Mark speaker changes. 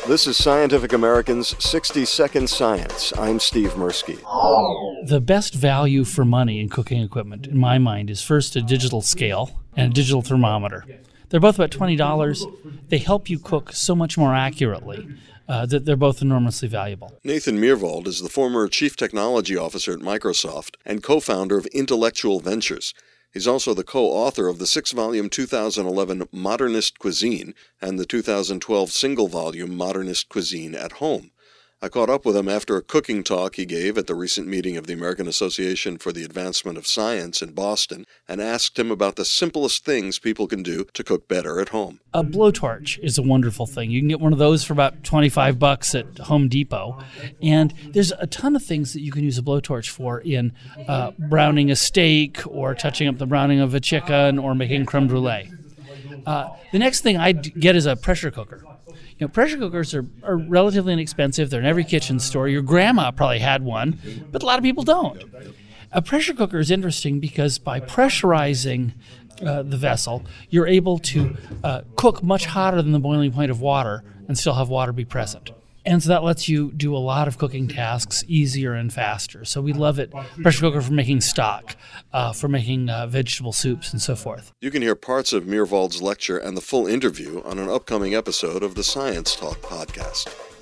Speaker 1: This is Scientific American's 60-Second Science. I'm Steve Mirsky.
Speaker 2: The best value for money in cooking equipment, in my mind, is first a digital scale and a digital thermometer. They're both about $20. They help you cook so much more accurately that they're both enormously valuable.
Speaker 1: Nathan Myhrvold is the former Chief Technology Officer at Microsoft and co-founder of Intellectual Ventures. He's also the co-author of the 6-volume 2011 Modernist Cuisine and the 2012 single-volume Modernist Cuisine at Home. I caught up with him after a cooking talk he gave at the recent meeting of the American Association for the Advancement of Science in Boston and asked him about the simplest things people can do to cook better at home.
Speaker 2: A blowtorch is a wonderful thing. You can get one of those for about $25 at Home Depot. And there's a ton of things that you can use a blowtorch for in browning a steak or touching up the browning of a chicken or making creme brulee. The next thing I'd get is a pressure cooker. You know, pressure cookers are relatively inexpensive. They're in every kitchen store. Your grandma probably had one, but a lot of people don't. A pressure cooker is interesting because by pressurizing the vessel, you're able to cook much hotter than the boiling point of water and still have water be present. And so that lets you do a lot of cooking tasks easier and faster. So we love it. Pressure cooker for making stock, for making vegetable soups and so forth.
Speaker 1: You can hear parts of Myhrvold's lecture and the full interview on an upcoming episode of the Science Talk podcast.